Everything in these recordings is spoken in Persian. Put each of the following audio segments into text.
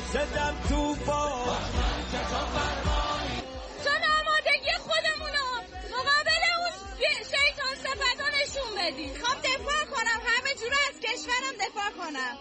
زدم تو با چون آمادگی خودمونو مقابل اون شیطان صفتا نشون بدیم. میخوام دفاع کنم، همه جوره از کشورم دفاع کنم.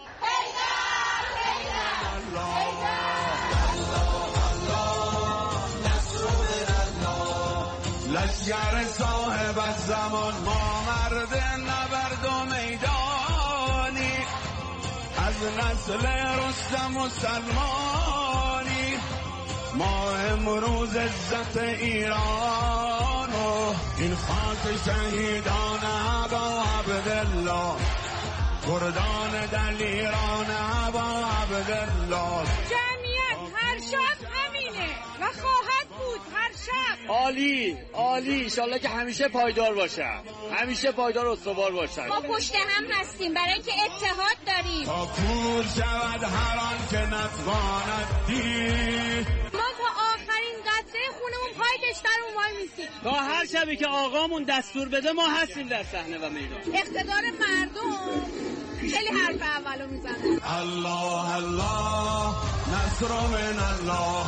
لشگر صاحب از زمان ما مرد نبرد و میدانی، از نسل رستم و سلمانی، ما امروز عزت ایران و این خاک شهیدان ابا عبدالله، کردان دلیران ابا عبدالله. جمعیت هر شب همینه و خواهد بود هر شب. عالی عالی، انشالله که همیشه پایدار باشم، همیشه پایدار و استوار باشم. ما پشت هم هستیم برای اینکه اتحاد داریم. تا کور شود هر آن که نتواند دید، ما تا آخرین قطره خونمون پای کشورمون وای میسیم. تا هر شبی که آقامون دستور بده ما هستیم در صحنه و میدان. اقتدار مردم خیلی حرف اولو میزنه. الله الله نصر من الله.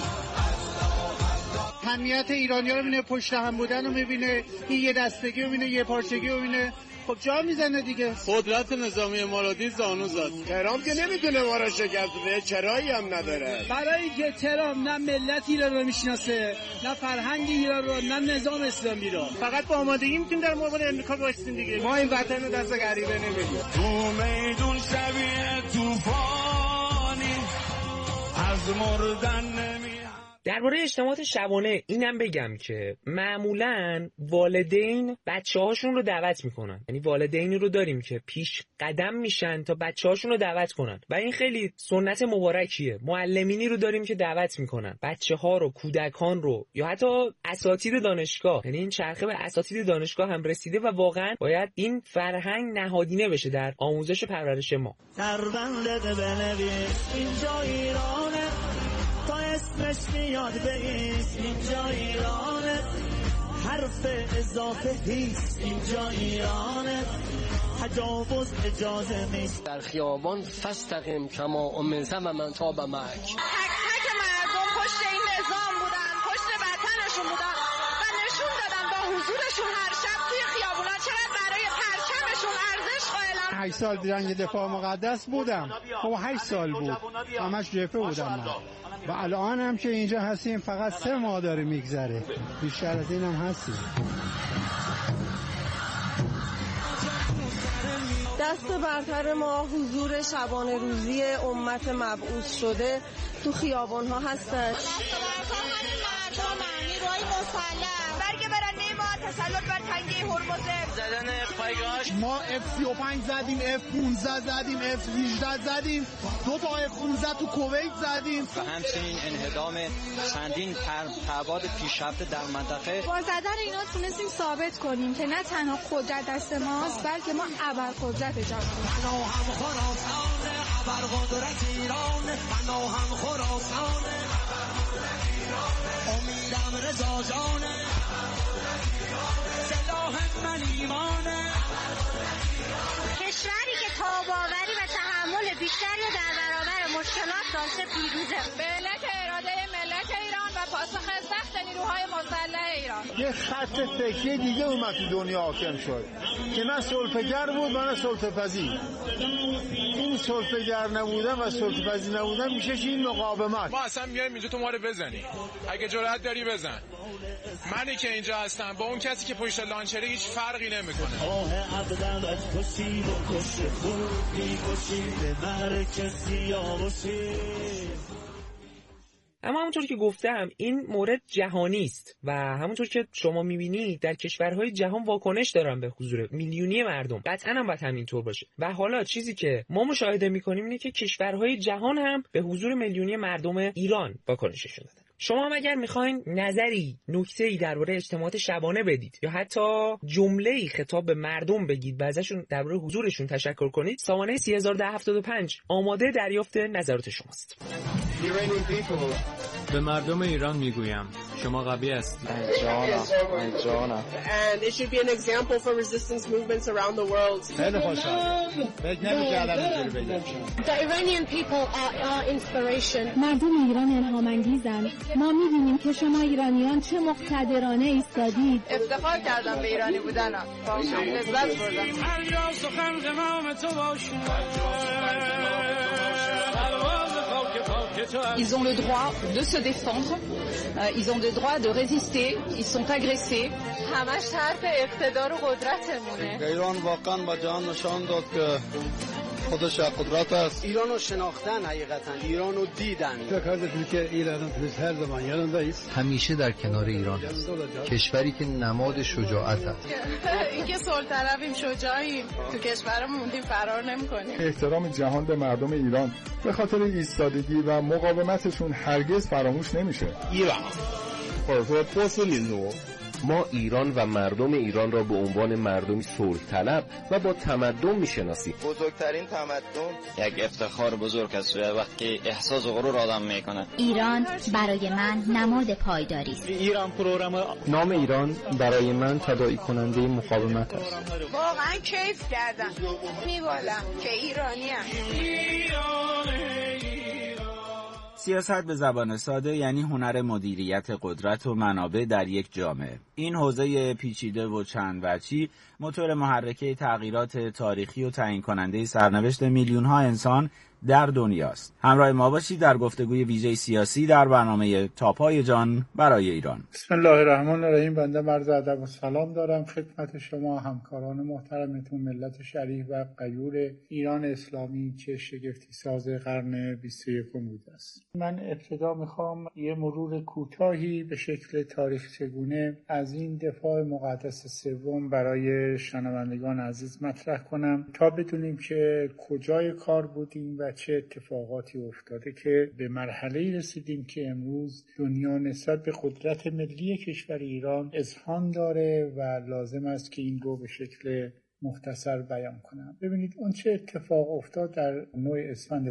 همیت ایرانی‌ها رو می‌بینه، پشت هم بودن رو می‌بینه، این یه دستگی رو می‌بینه، یه پارچگی رو می‌بینه، خب جا میزنه دیگه. قدرت نظامی اماراتی زانو زد. ترامپ که نمیتونه ما رو شکست بده، چرایی هم نداره. برای اینکه ترامپ نه ملت ایران رو میشناسه، نه فرهنگ ایران رو، نه نظام اسلامی رو، فقط با آمادگی میتونیم در مقابل امریکا وایسیم دیگه. ما این وطن رو دست غریبه نمیدیم. تو میدون شبیه طوفانی از مردن نمی. درباره اجتماعات شبانه اینم بگم که معمولاً والدین بچه‌هاشون رو دعوت میکنن، یعنی والدینی رو داریم که پیش قدم میشن تا بچه‌هاشون رو دعوت کنن و این خیلی سنت مبارکیه. معلمینی رو داریم که دعوت میکنن بچه‌ها رو، کودکان رو، یا حتی اساتید دانشگاه، یعنی این چرخه به اساتید دانشگاه هم رسیده و واقعاً باید این فرهنگ نهادینه بشه در آموزش پرورش ما. اینجا ایرانه تا اسمش میاد بهیست، اینجا ایرانه حرف اضافه هیست، اینجا ایرانه تجاوز اجازه نیست. در خیابان فاستقم کما امرت و من تاب معک. تک تک مردم پشت این نظام بودن، پشت وطنشون بودن و نشون دادن با حضورشون هر شب توی خیابونا چقدر برای پرچمشون ارزش قائلن. 8 سال جنگ دفاع مقدس بودم، خب 8 سال بود، همش جبهه بودم من. و الان هم که اینجا هستیم فقط 3 ماه داره میگذره، بیشتر از این هم هستیم. دست برتر ما حضور شبانه روزی امت مبعوث شده تو خیابان ها هستن. دست برتر همین مردم، نیروهای مسلح، برگ برنده ما تسلط بر تنگه هرمز، زدن پایگاهاش. ما F-35 زدیم، F-15 زدیم، F-18 زدیم، 2 تا F-15 تو کویت زدیم و همچنین انهدام چندین پرواز پیشرفته در منطقه. با زدن اینا تونستیم ثابت کنیم که نه تنها قدرت دست ماست بلکه ما ابرقدرت جهانیم. منو هم خراسانه ابرقدرت ایرانه، منو هم خراسانه امیدم رضا جانه، سلاح من ایمانه. کشوری که تاب‌آوری و تحمل بیشتری در برابر مشکلات داشته پیروزه. به علت اراده ملت ایران و پاسخ سخت نیروهای مسلح ایران. یه خط فکری دیگه اومد تو دنیا حاکم شد که نه صلح‌گر بود و نه صلح‌پذیر. این صلح‌گر نبودن و صلح‌پذیر نبودن میشه چی؟ مقاومت. ما اصلا میایم اینجا تو ما رو بزنی، اگه جرأت داری بزن. منی که اینجا هستم با اون کسی که پشت لانچره هیچ فرقی نمیکنه. آه عبدم از کشی و کش خوبی کشی به مر کسی آوشی. اما همونطور که گفتم این مورد جهانی است و همونطور که شما میبینید در کشورهای جهان واکنش دارن به حضور میلیونی مردم. قطعا هم باید همینطور باشه. و حالا چیزی که ما مشاهده میکنیم اینه که کشورهای جهان هم به حضور میلیونی مردم ایران واکنششون دادن. شما هم اگر میخواین نظری، نکته‌ای درباره اجتماعات شبانه بدید یا حتی جمله‌ای خطاب به مردم بگید و ازشون درباره حضورشون تشکر کنید، سامانه 301075 آماده دریافت نظرات شماست. به مردم ایران میگویم شما قوی هستید. جانم. And it should be an example for resistance movements around the world. خیلی خوشحالم. فکر نمی‌کردم اینجوری بگم. The Iranian people are inspiration. مردم ایران الهام انگیزند. ما می‌بینیم که شما ایرانیان چه مقتدرانه ایستادید. افتخار کردم به ایرانی بودنم. لذت بردم. هر جا سخن زمام تو باشه. Ils ont le droit de se défendre, ils ont le droit de résister, ils sont agressés. همش حرف اقتدار و قدرتمونه. ایران واقعا با جهان نشان داد که خودش قدرت است. ایرانو شناختن، حقیقتا ایرانو دیدن. که ایران هر زمان yanında همیشه در کنار ایران است. کشوری که نماد شجاعت است. اینکه صلح شجاعیم تو کشورمون موندیم فرار نمی‌کنیم. احترام جهان به مردم ایران به خاطر ایستادگی و مقاومتشون هرگز فراموش نمیشه. ایران ما ایران و مردم ایران را به عنوان مردمی صلح طلب و با تمدن میشناسیم. بزرگترین تمدن یک افتخار بزرگ است وقتی احساس غرور آدم میکنه. ایران برای من نماد پایداری است. ایران پروگرام نام ایران برای من تداعی کننده مقاومت است. واقعا کیف کردم. میبالم که ایرانیم. سیاست به زبان ساده یعنی هنر مدیریت قدرت و منابع در یک جامعه. این حوزه پیچیده و چند وجهی موتور محرکه تغییرات تاریخی و تعیین کننده سرنوشت میلیون‌ها انسان در دنیاست. همراه ما باشید در گفتگوی ویژه سیاسی در برنامه تاپای جان برای ایران. بسم الله الرحمن الرحیم. بنده عرض ادب و سلام دارم خدمت شما همکاران محترمتون، ملت شریف و غیور ایران اسلامی که شگفتی ساز قرن 21 بوده است. من ابتدا میخوام یه مرور کوتاهی به شکل تاریخ چگونه از این دفاع مقدس سوم برای شنوندگان عزیز مطرح کنم تا بدونیم که کجای کار بودیم و چه اتفاقاتی افتاده که به مرحله‌ای رسیدیم که امروز دنیا نسبت به قدرت ملی کشور ایران اذعان داره و لازم است که این رو به شکل مختصر بیان کنم. ببینید اون چه اتفاق افتاد در 9 اسفند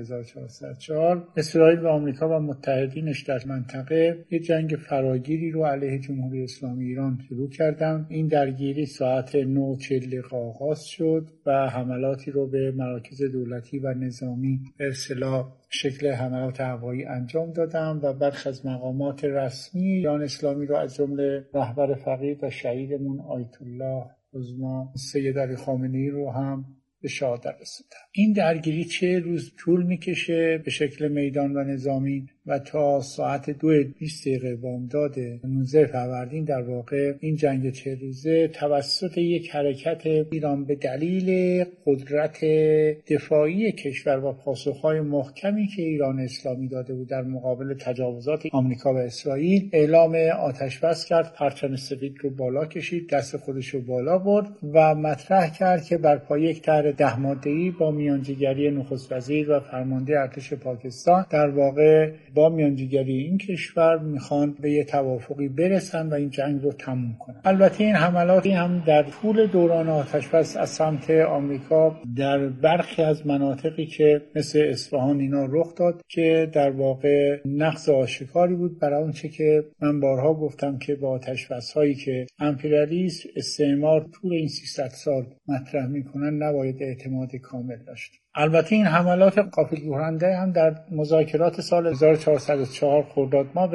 1404. اسرائیل و آمریکا و متحدینش در منطقه یک جنگ فراگیری رو علیه جمهوری اسلامی ایران شروع کردن. این درگیری ساعت 9:40 آغاز شد و حملاتی رو به مراکز دولتی و نظامی به اصطلاح شکل حملات هوایی انجام دادم و برخی از مقامات رسمی ایران اسلامی رو از جمله رهبر فقید و شهیدمون آیت الله عظما سید علی خامنه‌ای رو هم به شهادت رسوندن. این درگیری 40 روز طول میکشه به شکل میدان و نظامی و تا ساعت 2:20 بامداد 19 فروردین در واقع این جنگ 40 روزه توسط یک حرکت ایران به دلیل قدرت دفاعی کشور و پاسخهای محکمی که ایران اسلامی داده بود در مقابل تجاوزات آمریکا و اسرائیل اعلام آتش بس کرد، پرچم سفید رو بالا کشید، دست خودش رو بالا برد و مطرح کرد که بر پایه یک طرح 10 ماده‌ای با میانجیگری نخست وزیر و فرمانده ارتش پاکستان در واقع با میانجیگری این کشور میخوان به یه توافقی برسن و این جنگ رو تموم کنن. البته این حملاتی هم در طول دوران آتش‌بس از سمت آمریکا در برخی از مناطقی که مثل اصفهان اینا رخ داد که در واقع نقض آشکاری بود برای اون چه که من بارها گفتم که با آتش‌بس‌هایی که امپریالیسم استعمار طول این 300 سال مطرح میکنن نباید اعتماد کامل داشت. البته این حملات غافلگیرنده هم در مذاکرات سال 1404 خرداد ماه و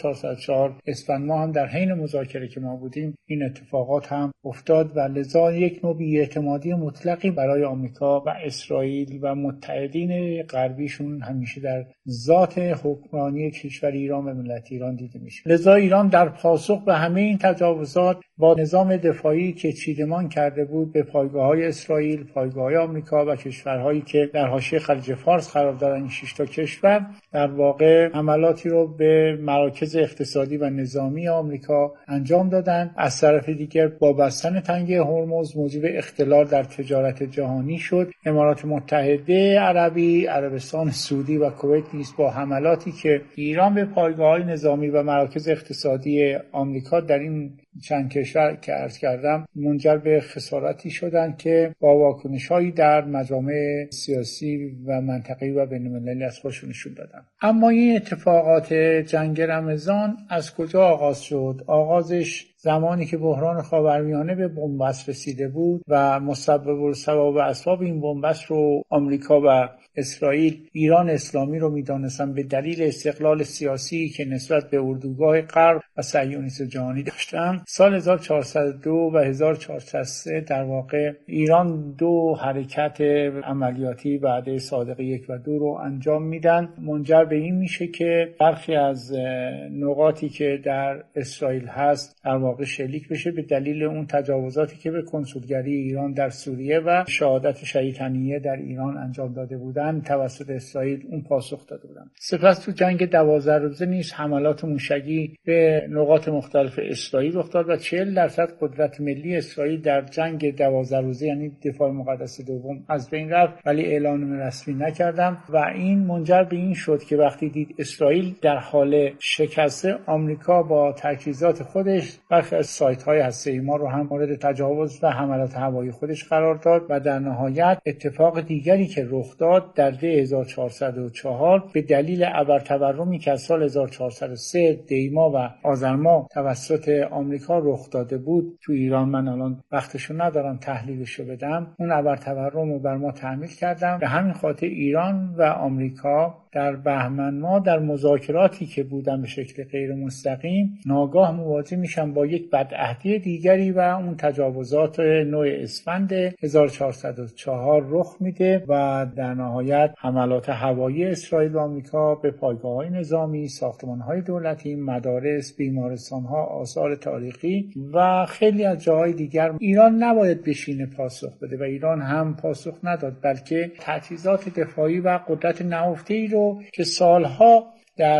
1404 اسفند ماه هم در حین مذاکره که ما بودیم این اتفاقات هم افتاد و لذا یک نوع بی‌اعتمادی مطلقی برای آمریکا و اسرائیل و متحدین غربیشون همیشه در ذات حکمرانی کشور ایران و ملت ایران دیده میشه. لذا ایران در پاسخ به همه این تجاوزات با نظام دفاعی که چیدمان کرده بود به پایگاه‌های اسرائیل، پایگاه‌های آمریکا و کشورهایی که در حاشیه خلیج فارس قرار دارن این 6 تا کشور در واقع حملاتی رو به مراکز اقتصادی و نظامی آمریکا انجام دادن. از طرف دیگر با بستن تنگه هرمز موجب اختلال در تجارت جهانی شد. امارات متحده عربی، عربستان سعودی و کویت نیز با حملاتی که ایران به پایگاه‌های نظامی و مراکز اقتصادی آمریکا در این چند کشور که عرض کردم منجر به خساراتی شدند که با واکنش‌هایی در مجامع سیاسی و منطقه‌ای و بین‌المللی از خودشون نشون دادن. اما این اتفاقات جنگ رمضان از کجا آغاز شد؟ آغازش زمانی که بحران خاورمیانه به بنبست رسیده بود و مسبب الاسباب و اسباب این بنبست رو آمریکا و اسرائیل ایران اسلامی رو می‌دانستن به دلیل استقلال سیاسی که نسبت به اردوگاه غرب و صهیونیسم جهانی داشتن. سال 1402 و 1403 در واقع ایران دو حرکت عملیاتی وعده صادق 1 و 2 رو انجام میدن. منجر به این میشه که برخی از نقاطی که در اسرائیل هست در واقع شلیک بشه به دلیل اون تجاوزاتی که به کنسولگری ایران در سوریه و شهادت شهید هنیه در ایران انجام داده بودن توسط اسرائیل اون پاسخ داده بودن. سپس تو جنگ 12 روزه نیز حملات موشکی به نقاط مختلف اسرائیل رخ داد و 40% قدرت ملی اسرائیل در جنگ 12 روزه یعنی دفاع مقدس دوم از بین رفت، ولی اعلان رسمی نکردم و این منجر به این شد که وقتی دید اسرائیل در حال شکسته، آمریکا با تجهیزات خودش برخی از سایت‌های هسته‌ای ما رو هم مورد تجاوز و حملات هوایی خودش قرار داد و در نهایت اتفاق دیگری که رخ داد در 1404 به دلیل ابرتورمی که از سال 1403 دیما و آذر ماه توسط آمریکا رخ داده بود تو ایران، من الان وقتشو ندارم تحلیلشو بدم، اون ابرتورم رو بر ما تحمیل کردم. به همین خاطر ایران و آمریکا در بهمن ماه در مذاکراتی که بودن به شکل غیر مستقیم ناگاه مواجه میشن با یک بدعهدی دیگری و اون تجاوزات نوع اسفند 1404 رخ میده و در نهایت حملات هوایی اسرائیل و آمریکا به پایگاه‌های نظامی، ساختمان‌های دولتی، مدارس، بیمارستان‌ها، آثار تاریخی و خیلی از جاهای دیگر ایران نباید بشینه پاسخ بده و ایران هم پاسخ نداد، بلکه تجهیزات دفاعی و قدرت نهفته‌ای رو که سالها در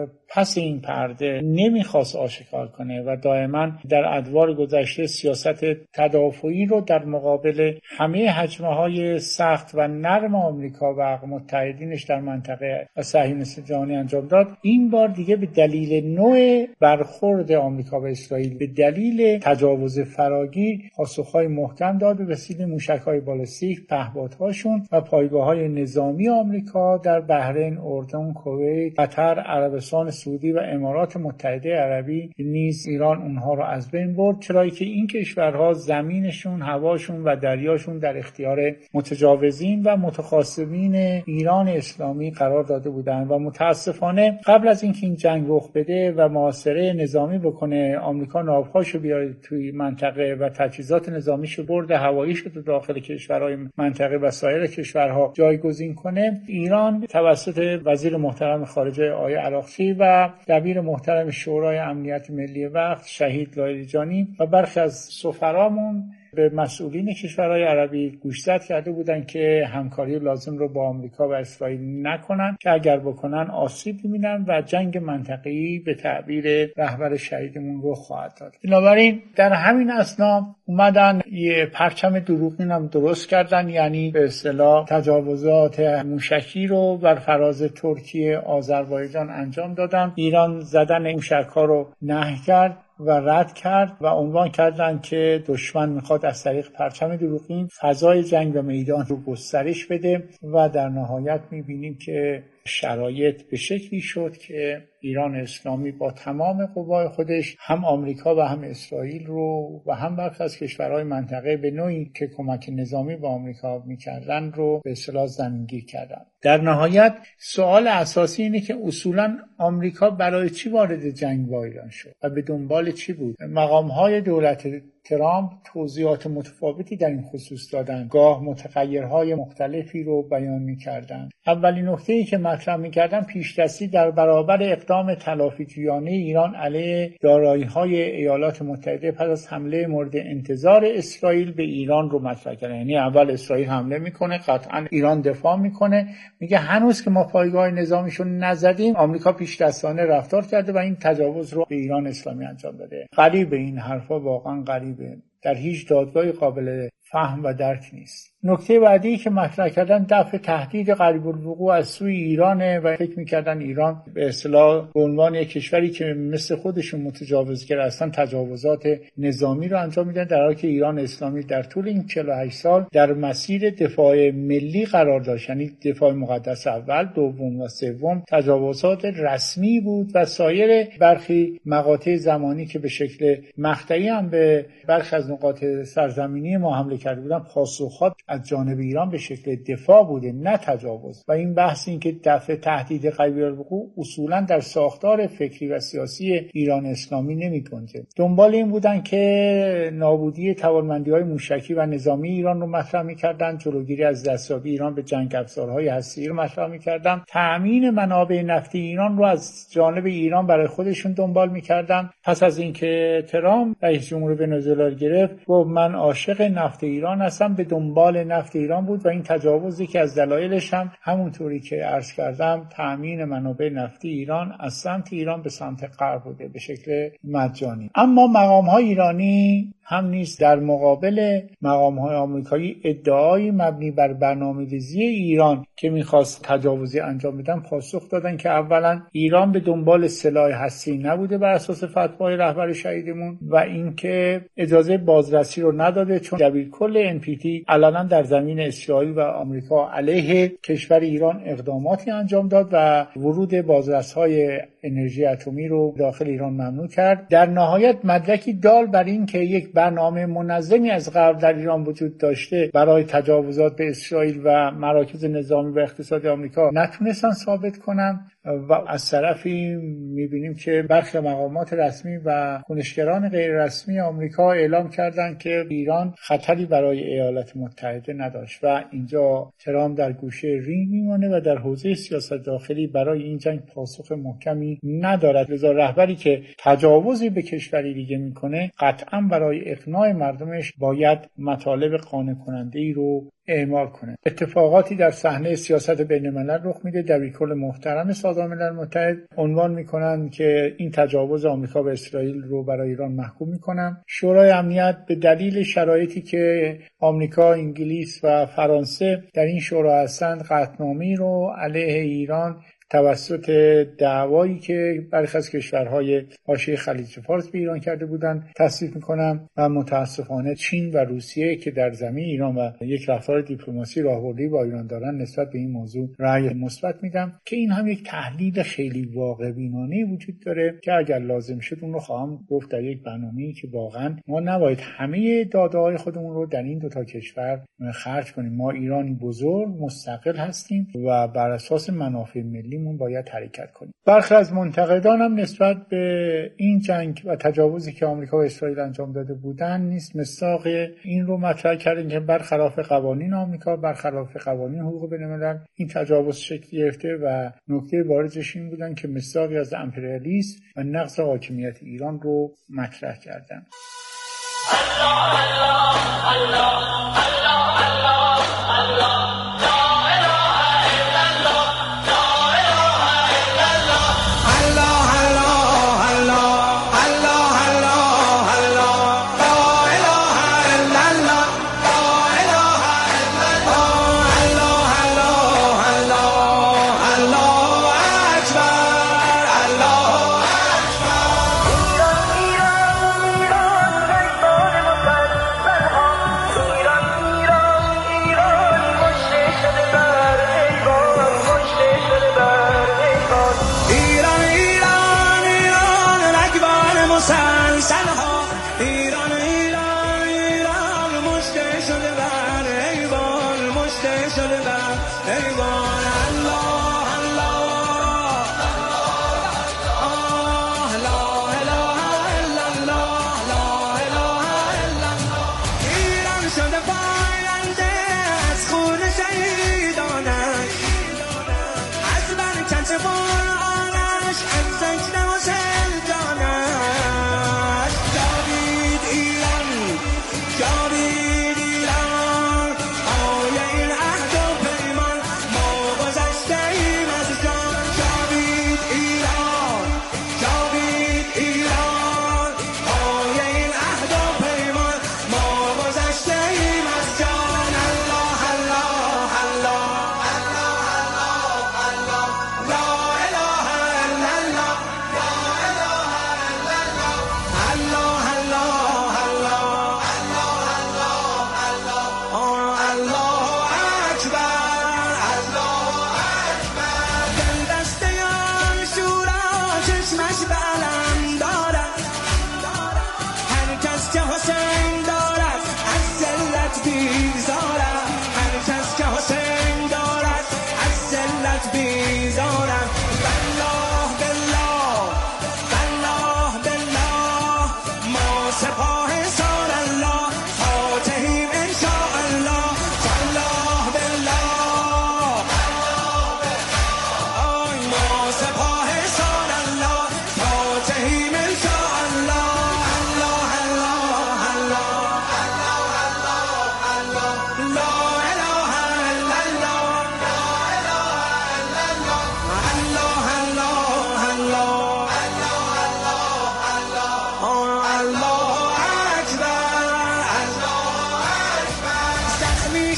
پس این پرده نمیخواست آشکار کنه و دائما در ادوار گذشته سیاست تدافعی رو در مقابل همه هجمه‌های سخت و نرم آمریکا و متحدینش در منطقه و صهیونیسم جهانی انجام داد، این بار دیگه به دلیل نوع برخورد آمریکا و اسرائیل به دلیل تجاوز فراگیر پاسخ‌های محکم داد به وسیله موشک‌های بالستیک، پهپادهاشون و پایگاه‌های نظامی آمریکا در بحرین، اردن، کویت، قطر، عربستان سعودی و امارات متحده عربی نیز ایران اونها رو از بین برد، چرایی که این کشورها زمینشون، هواشون و دریاشون در اختیار متجاوزین و متخاصمین ایران اسلامی قرار داده بودند و متاسفانه قبل از اینکه این جنگ رخ بده و محاصره نظامی بکنه، آمریکا ناوهاشو بیاره توی منطقه و تجهیزات نظامیشو برده، هواییشو تو داخل کشورهای منطقه و سایر کشورها جایگزین کنه، ایران توسط وزیر محترم خارجه آقای عراقچی و دبیر محترم شورای امنیت ملی وقت شهید لاریجانی و برخی از سفرامون به مسئولین کشورهای عربی گوشزد کرده بودند که همکاری لازم رو با آمریکا و اسرائیل نکنن که اگر بکنن آسیب می‌بینن و جنگ منطقه‌ای به تعبیر رهبر شهیدمون رو خواهد داد. بنابراین در همین اثنا اومدن یه پرچم دروغین هم درست کردن، یعنی به اصطلاح تجاوزات موشکی رو بر فراز ترکیه، آذربایجان انجام دادن. ایران زدن موشک‌ها رو نهی کرد و رد کرد و عنوان کردن که دشمن میخواد از طریق پرچم دروغین فضای جنگ و میدان رو گسترش بده و در نهایت میبینیم که شرایط به شکلی شد که ایران اسلامی با تمام قوای خودش هم آمریکا و هم اسرائیل رو و هم برخی از کشورهای منطقه به نوعی که کمک نظامی با آمریکا میکردن رو به اصطلاح زمینگیر کردن. در نهایت سوال اساسی اینه که اصولا آمریکا برای چی وارد جنگ با ایران شد و به دنبال چی بود؟ مقام‌های دولت ترامپ توضیحات متفاوتی در این خصوص دادن، گاه متغیرهای مختلفی رو بیان می‌کردند. اولین نکته‌ای که مطرح می‌کردن پیشدستی در برابر اقدام تلافی‌جویانه ایران علیه دارایی‌های ایالات متحده پس از حمله مورد انتظار اسرائیل به ایران رو مطرح کردن. یعنی اول اسرائیل حمله می‌کنه، قطعاً ایران دفاع می‌کنه، میگه هنوز که ما پایگاه نظامیشو نزدیم آمریکا پیشدستانه رفتار کرده و این تجاوز رو به ایران اسلامی انجام داده. غریبه این حرفا، واقعاً غریبه. در هیچ دادگاهی قابل فهم و درک نیست. نکته بعدی که مطرح کردن دفع تهدید قریب الوقوع از سوی ایرانه و فکر می‌کردن ایران به اصطلاح به عنوان یک کشوری که مثل خودشون متجاوزگر هستن تجاوزات نظامی رو انجام میدن، در حالی که ایران اسلامی در طول این 48 سال در مسیر دفاع ملی قرار داشت، یعنی دفاع مقدس اول، دوم و سوم تجاوزات رسمی بود و سایر برخی مقاطع زمانی که به شکل مقطعی هم به برخی از نقاط سرزمینی ما حمله کرده بودن پاسخات از جانب ایران به شکل دفاع بوده نه تجاوز. و این بحث این که دفع تهدید قریب الوقوع اصولا در ساختار فکری و سیاسی ایران اسلامی نمی‌گنجه. دنبال این بودن که نابودی توانمندی‌های موشکی و نظامی ایران رو مطرح می‌کردن، جلوگیری از دستیابی ایران به جنگ افزارهای هسته‌ای رو مطرح می‌کردن، تأمین منابع نفتی ایران رو از جانب ایران برای خودشون دنبال می‌کردن. پس از اینکه ترامپ رئیس جمهور ونزوئلا گرفت، گفت من عاشق نفت ایران هستم، به دنبال نفت ایران بود و این تجاوزی که از دلایلش هم همونطوری که عرض کردم تأمین منابع نفتی ایران از سمت ایران به سمت غرب بوده به شکل مجانی. اما مقام‌های ایرانی هم نیست در مقابل مقام‌های آمریکایی ادعای مبنی بر برنامه‌ریزی ایران که می‌خواست تجاوزی انجام بدن پاسخ دادن که اولا ایران به دنبال سلاح هسته‌ای نبوده بر اساس فتوای رهبر شهیدمون و اینکه اجازه بازرسی رو نداده، چون دبیرکل NPT علنا در زمین اسرائیل و آمریکا علیه کشور ایران اقداماتی انجام داد و ورود بازرس‌های انرژی اتمی رو داخل ایران ممنوع کرد. در نهایت مدرکی دال بر این که یک برنامه منظمی از غرب در ایران وجود داشته برای تجاوزات به اسرائیل و مراکز نظامی و اقتصادی آمریکا نتونستن ثابت کنن و از طرفی میبینیم که برخی مقامات رسمی و کنشگران غیر رسمی آمریکا اعلام کردند که ایران خطری برای ایالات متحده نداشت و اینجا ترامپ در گوشه رینگ میمونه و در حوزه سیاست داخلی برای این جنگ پاسخ محکمی ندارد. لذا رهبری که تجاوزی به کشوری دیگه میکنه قطعا برای اقناع مردمش باید مطالب قانع کننده‌ای رو اعمال کنه. اتفاقاتی در صحنه سیاست بین الملل رخ میده. دبیرکل محترم سازمان ملل متحد عنوان میکنن که این تجاوز آمریکا به اسرائیل رو برای ایران محکوم میکنن. شورای امنیت به دلیل شرایطی که آمریکا، انگلیس و فرانسه در این شورا هستند قطعنامه‌ای رو علیه ایران توسط دعوایی که برخی از کشورهای حاشیه خلیج فارس به ایران کرده بودند تصدیق میکنم و متاسفانه چین و روسیه که در زمین ایران و یک رفتار دیپلماسی راهبردی با ایران دارن نسبت به این موضوع رأی مثبت میدم که این هم یک تحلیل خیلی واقع‌بینانه وجود داره که اگر لازم شد اون رو خواهم گفت در یک برنامه‌ای که واقعا ما نباید همه داده‌های خودمون رو در این دو تا کشور خرج کنیم. ما ایرانی بزرگ مستقل هستیم و بر اساس منافع ملی باید حرکت کنیم. برخی از منتقدان هم نسبت به این جنگ و تجاوزی که آمریکا و اسرائیل انجام داده بودن نیست مصداق این رو مطرح کردن که برخلاف قوانین آمریکا، برخلاف قوانین حقوق بین‌الملل این تجاوز شکل گرفته و نکته بارزش این بودن که مصداقی از امپریالیسم و نقض حاکمیت ایران رو مطرح کردن. الله الله الله الله الله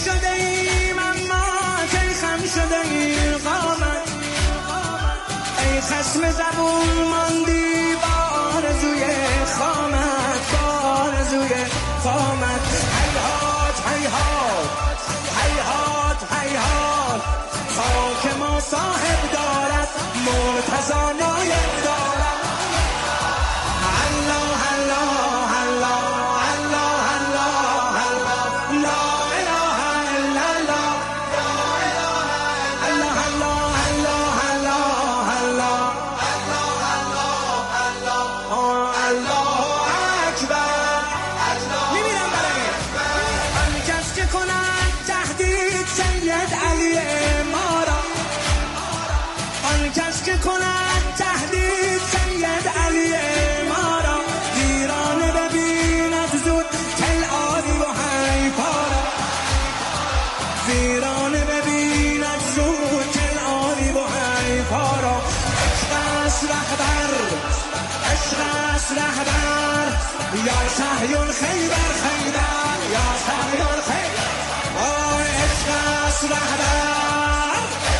شده ایم اما کی خم شده این قامت، ای خصم زبون ماندی با آرزوی خامت، با آرزوی خامت. هیهات هیهات هیهات هیهات، خاک ما صاحب دارد مرتضی نایب دارد. الله الله الله الله الله الله، لا اله الا الله، لا اله الله الله الله الله الله الله اکبر. میبینم برای آن کس که کند تهدید سید علی ما را، آن کس که کند تهدید سید علی ما را، ویرانه ببیند زود تل آلی و حیفا را، ویرانه ببیند زود تل آلی و حیفا را. عشق است رهبر، عشق است رهبر، یا سعی الخیبر خیبر، یا سعی الخیبر. عشق است رهبر،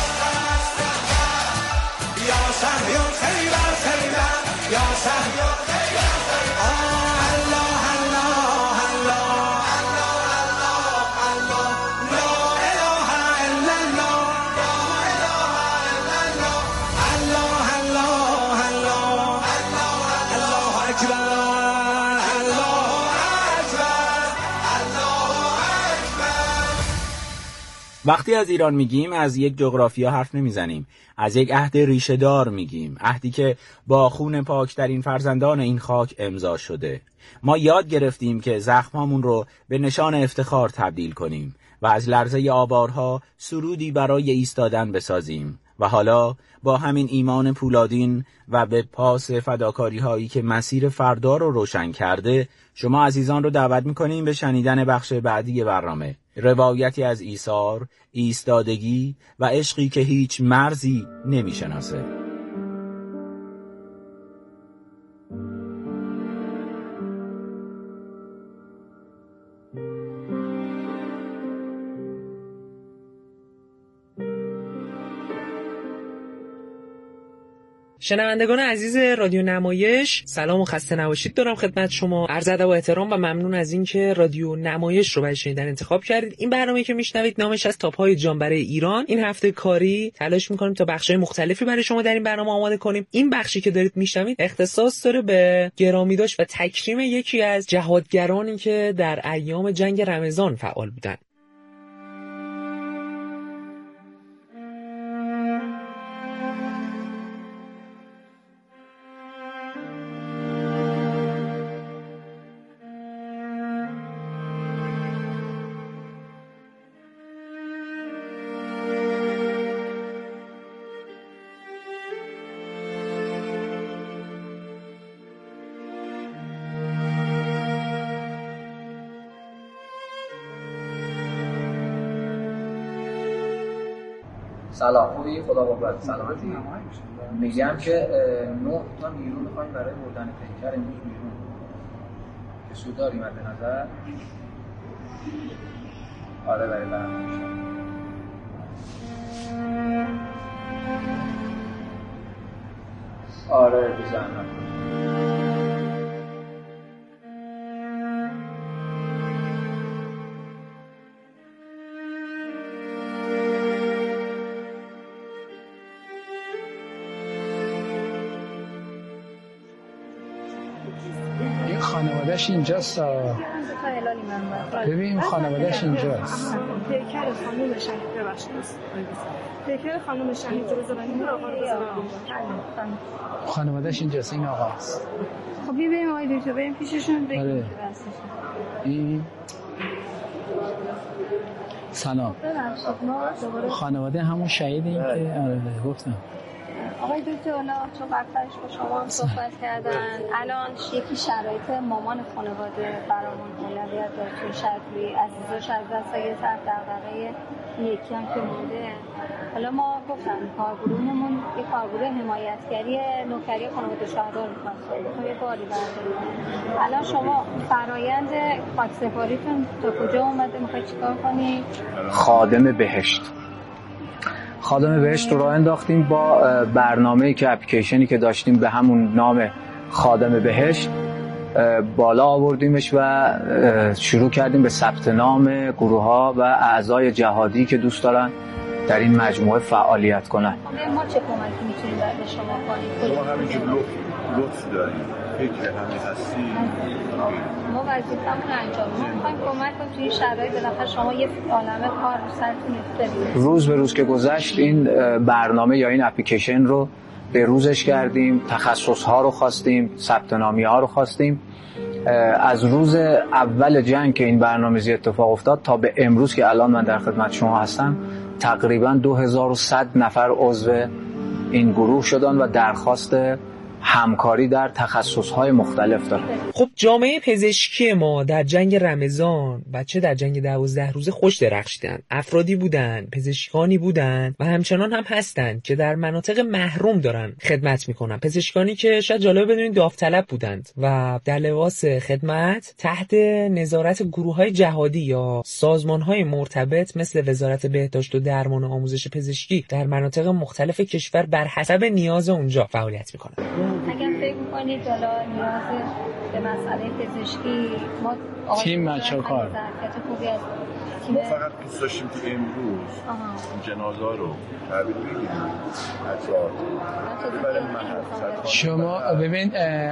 یا سعی الخیبر خیبر، یا سعی الخیبر خیبر. الله الله الله الله الله، لا اله الا الله، لا اله الا الله، الله الله الله الله اکبر، الله اکبر، الله اکبر. وقتی از ایران میگیم از یک جغرافیا حرف نمیزنیم، از یک عهد ریشه دار میگیم، عهدی که با خون پاکترین فرزندان این خاک امضا شده. ما یاد گرفتیم که زخمامون رو به نشان افتخار تبدیل کنیم و از لرزه آوارها سرودی برای ایستادن بسازیم. و حالا با همین ایمان پولادین و به پاس فداکاری هایی که مسیر فردا رو روشن کرده، شما عزیزان رو دعوت میکنیم به شنیدن بخش بعدی برنامه، روایتی از ایثار، ایستادگی و عشقی که هیچ مرزی نمیشناسه. شنوندگان عزیز رادیو نمایش، سلام و خسته نباشید دارم خدمت شما. عرض ادب و احترام و ممنون از اینکه رادیو نمایش رو برای شنیدن انتخاب کردید. این برنامه‌ای که میشنوید نامش از تاپ‌های جان برای ایران. این هفته کاری تلاش می‌کنیم تا بخش‌های مختلفی برای شما در این برنامه آماده کنیم. این بخشی که دارید میشنوید اختصاص داره به گرامی داشت و تکریم یکی از جهادگرانی که در ایام جنگ رمضان فعال بودند. سلام، خوبی؟ خدا قوت، سلامتی؟ میگم که 9 تا نیرو میخوایم برای بردن پیکر امروز بیرون که سود داریم مد نظر؟ آره برای برنامه میشه. آره بیزنم. خانواده‌اش اینجاست. ببین خانواده‌اش اینجاست. پیکر خانم شهید ببخشید. پیکر خانم شهید رو بزنید رو آقا رو بزنید. خانواده‌اش اینجاست، این آقاست. خب بریم آقای دکتر بریم پیششون بگیم که راستش. این سلام. ببخشید ما دوباره خانواده همون شهیدیم که آره گفتم. آقای دکتر چون قبلش با شما هم صحبت کردن، الان یکی شرایط مامان خانواده برامون اولویت داره توی شرطی عزیزاش از دست یه طرف دغدغه یکی هم که مونده. حالا ما گفتم کارگروهمون یه کارگروه حمایتگری نوکری خانواده شهردار می‌خواد یه باری برداریم. الان شما فرایند خاکسپاریتون تا کجا اومده؟ می‌خواید چیکار کنید؟ خادم بهشت رو راه انداختیم با برنامه‌ای که اپلیکیشنی که داشتیم به همون نام خادم بهشت بالا آوردیمش و شروع کردیم به ثبت نام گروه‌ها و اعضای جهادی که دوست دارن در این مجموعه فعالیت کنن. ما چه کمکی میتونیم به شما کنیم؟ شما همینجور لطف داریم، فکر همین هستی. ما وظیفه‌مون انجام میدیم. می‌خوایم کمک کنیم توی این شرایط. بالاخره شما یه عالمه کار رو سرتون افتادید. روز به روز که گذشت این برنامه یا این اپلیکیشن رو به روزش کردیم، تخصص‌ها رو خواستیم، ثبت نامی‌ها رو خواستیم. از روز اول جنگ که این برنامه‌ریزی اتفاق افتاد تا به امروز که الان من در خدمت شما هستم، تقریباً 2100 نفر عضو این گروه شدن و درخواست همکاری در تخصص‌های مختلف داره. خب جامعه پزشکی ما در جنگ رمضان بچه در جنگ 12 روزه خوش درخشیدن. افرادی بودن، پزشکانی بودن و همچنان هم هستن که در مناطق محروم دارن خدمت میکنن. پزشکانی که شاید جالب بدونید داوطلب بودند و در لباس خدمت تحت نظارت گروه‌های جهادی یا سازمان‌های مرتبط مثل وزارت بهداشت و درمان و آموزش پزشکی در مناطق مختلف کشور بر حسب نیاز اونجا فعالیت میکنن. اگر فکر می‌کنید حالا نیاز به مسئله پزشکی ما تیم بچه‌ها کار خوبی از ما فقط دوست داشتیم که امروز جنازه رو تحویل بگیریم شما ببین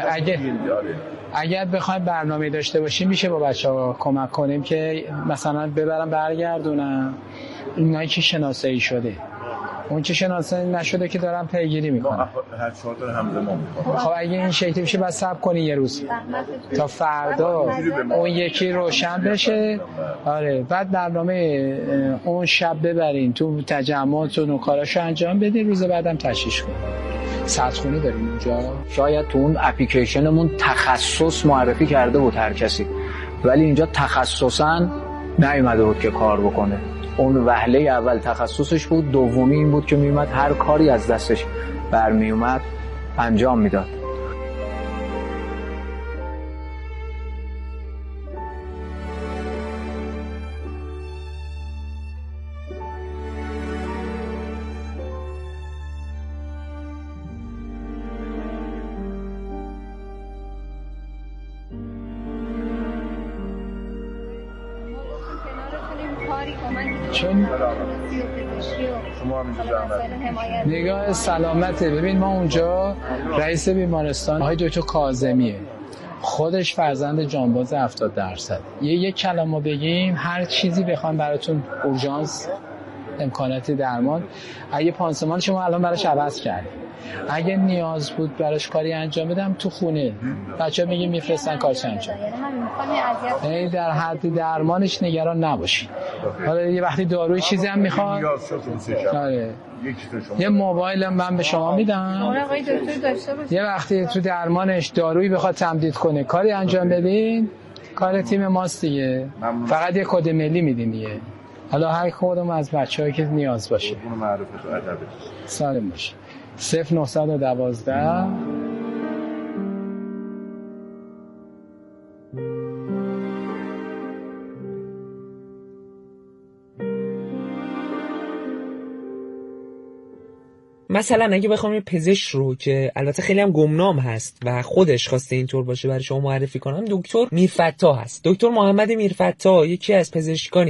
اگر بخوایم برنامه داشته باشیم میشه با بچه‌ها کمک کنیم که مثلا ببرم برگردونم اینایی که شناسایی شده، اون که شناسایی نشده که دارم پیگیری میکنم. هر 4 تا همزمان میکنم. خب اگه این شکلی بشه بعد صبر کنی یه روز تا فردا اون یکی روشن بشه. آره بعد برنامه اون شب ببرین تو تجمعاتون و کاراشو انجام بدین، روز بعدم تشریح کنین. سطحخونه داریم اونجا. شاید تو اون اپلیکیشنمون تخصص معرفی کرده بود هر کسی، ولی اینجا تخصصاً نیومده بود که کار بکنه. اون وهله اول تخصصش بود، دومی این بود که میومد هر کاری از دستش برمی اومد انجام میداد. چون نگاه سلامته. ببین ما اونجا رئیس بیمارستان آقای دکتر کاظمیه، خودش فرزند جانباز 70%. یک کلمه بگیم هر چیزی بخوام براتون اورژانس امکانات درمان، اگه پانسمان شما الان براش عوض کردیم، اگه نیاز بود براش کاری انجام بدم تو خونه بچه‌ها میگیم میفرستن کارش انجام. یعنی در حد درمانش نگران نباشید. حالا یه وقتی داروی چیزی هم میخواد، آره یه موبایل من به شما میدم، یه وقتی تو درمانش دارویی بخواد تمدید کنه کاری انجام بدین، کار تیم ماست دیگه. فقط یه کد ملی میدیم دیگه. حالا هر کدوم از بچه‌هایی که نیاز باشه سالم باشه. 0912 مثلا اگه بخوام یه پزشک رو که البته خیلی هم گمنام هست و خودش خواسته اینطور باشه برای شما معرفی کنم، دکتر میرفتاح هست. دکتر محمد میرفتاح یکی از پزشکانی